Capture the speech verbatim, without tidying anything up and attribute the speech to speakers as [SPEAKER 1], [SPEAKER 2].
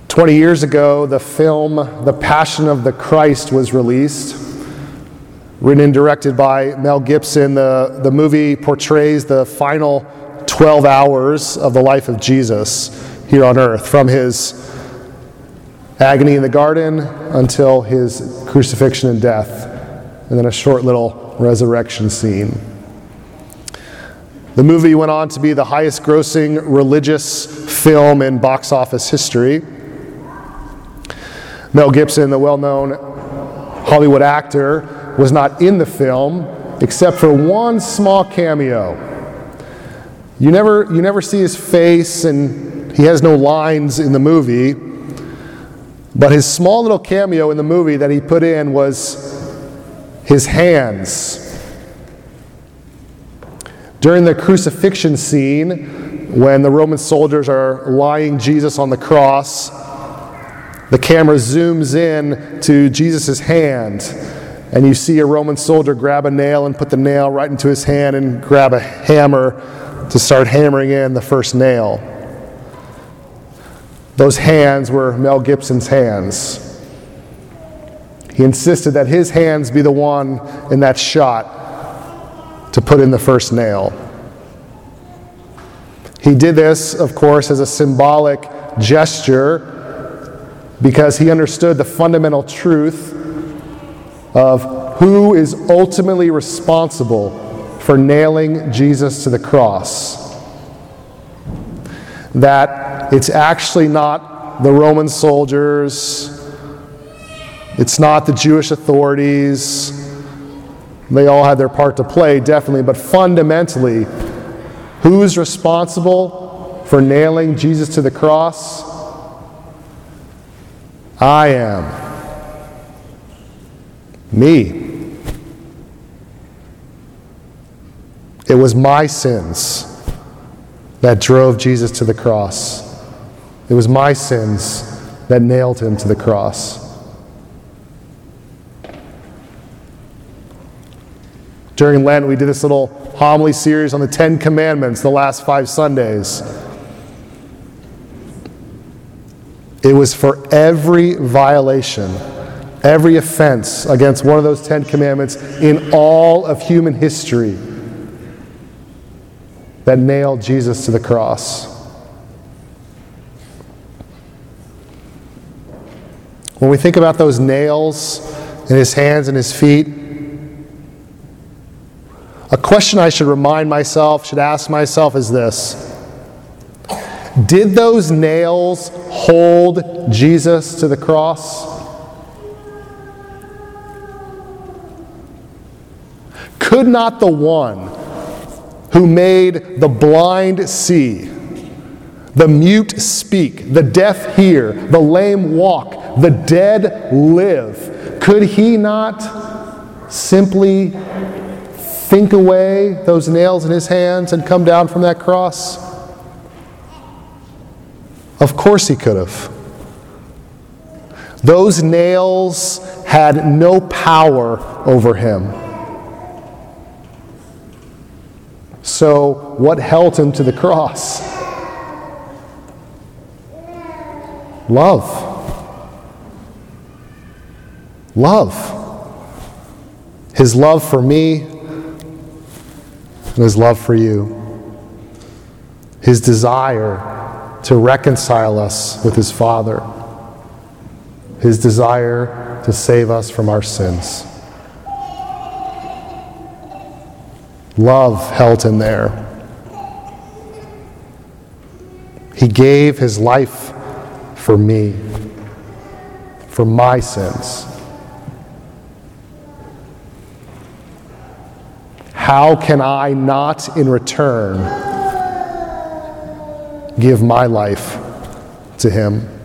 [SPEAKER 1] Twenty years ago, the film The Passion of the Christ was released. Written and directed by Mel Gibson, the, the movie portrays the final twelve hours of the life of Jesus here on earth, from his agony in the garden until his crucifixion and death, and then a short little resurrection scene. The movie went on to be the highest grossing religious film in box office history. Mel Gibson, the well-known Hollywood actor, was not in the film except for one small cameo. You never, you never see his face, and he has no lines in the movie, but his small little cameo in the movie that he put in was his hands. During the crucifixion scene, when the Roman soldiers are lying Jesus on the cross, the camera zooms in to Jesus' hand, and you see a Roman soldier grab a nail and put the nail right into his hand and grab a hammer to start hammering in the first nail. Those hands were Mel Gibson's hands. He insisted that his hands be the one in that shot to put in the first nail. He did this, of course, as a symbolic gesture, because he understood the fundamental truth of who is ultimately responsible for nailing Jesus to the cross. That it's actually not the Roman soldiers, it's not the Jewish authorities. They all had their part to play, definitely, but fundamentally, who's responsible for nailing Jesus to the cross? I am. Me. It was my sins that drove Jesus to the cross. It was my sins that nailed him to the cross. During Lent, we did this little homily series on the Ten Commandments the last five Sundays. It was for every violation, every offense against one of those Ten Commandments in all of human history that nailed Jesus to the cross. When we think about those nails in his hands and his feet, a question I should remind myself, should ask myself is this: did those nails hold Jesus to the cross? Could not the one who made the blind see, the mute speak, the deaf hear, the lame walk, the dead live, could he not simply think away those nails in his hands and come down from that cross? Of course he could have. Those nails had no power over him. So what held him to the cross? Love. Love. His love for me and his love for you. His desire to reconcile us with his Father. His desire to save us from our sins. Love held him there. He gave his life for me, for my sins. How can I not, in return, give my life to him?